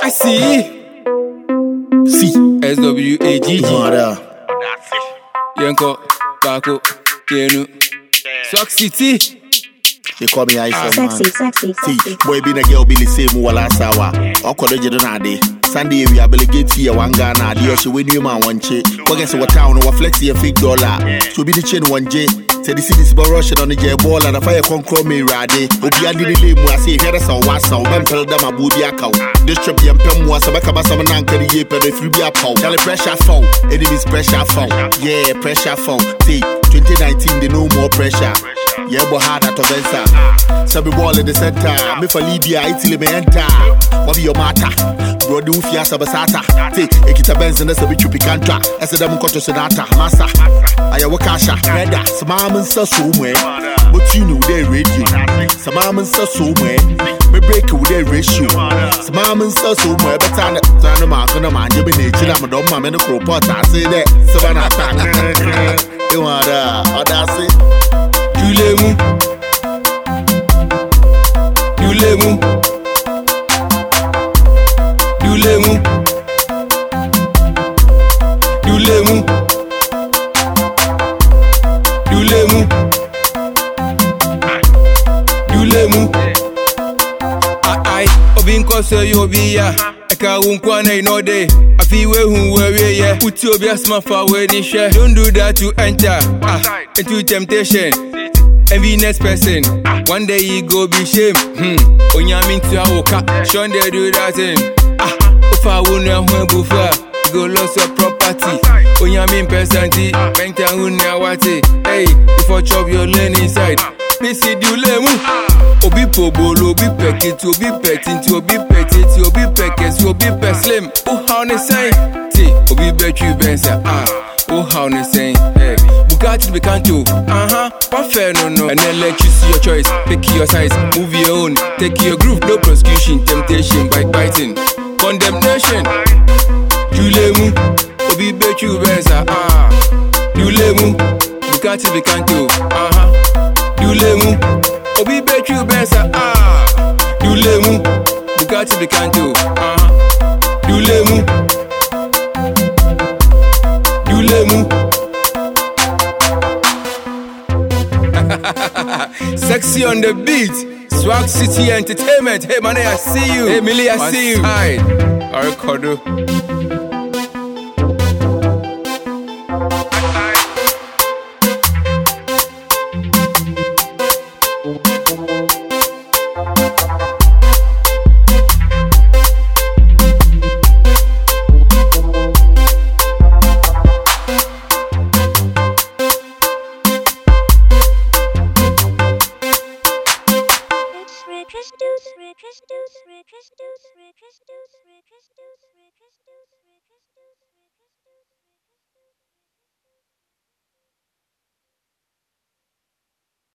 Sexy C. SWAGG Mara. Yenko Bako Kenu Sock City. They call me Ice Man. Sexy. See, boy being a girl be the same wala sawa. Or college na de. Sunday we abiligate here one Ghana. The she win you man one che. Guess what town or flexi a fake dollar. So be the chain one J. Say the city's rushing on the J ball and the fire concro me rade. Obi andi the lame was say here some was some men tell them a booby account. This trip yam pem was a baka some nan carry ye per the free be a pow. Tell the pressure fall. Enemies pressure fall. Yeah, pressure fall. See, 2019 they no more pressure. Yeah, but hard at Obensa. Sabi ball in the center. Me for Libya, Italy me enter. What be your matter? Bro, do fia sabasata. Say, ekita benz and sabi chupi kantra. Ese dem kocho senata. Massa. Aya wakasha. Reda. Samaman sa somewhere. But you know they radio. Samaman sa somewhere. Me break with their ratio. Samaman sa somewhere. But tana mark on a man. You be nature. I'm a dumb man in the crow pot. I say that. Savannah. You want that? That's it. Dulemu I obinko say you be ya eka wunkwa na no day afi we hu we yeah put you be asma for we ni share don't do that to enter into temptation every next person one day you go be shame onyami to awoka shon they do that thing if I won't know when buffer go lose your property onyami percenti mental hunya wati hey if I chop your lane inside Missy Dulemu Obi pobolo, obi pekit, obi petin, obi petit, obi pekes, obi peslim. Oh how ne say? T, obi betri bensa. Oh how ne say? Hey, Bugatti be canto. What fair no. And then let you see your choice. Pick your size, move your own. Take your groove, no prosecution, temptation, biting, condemnation. Dulemu, obi betri bensa. Dulemu, Bugatti be canto. Dulemu, obi betri bensa. Dulemu, Bugatti be canto. Dulemu. Sexy on the beat, Swag City Entertainment. Hey man, I see you. Hey Millie, I see you. Hi, Arikodo. Rick.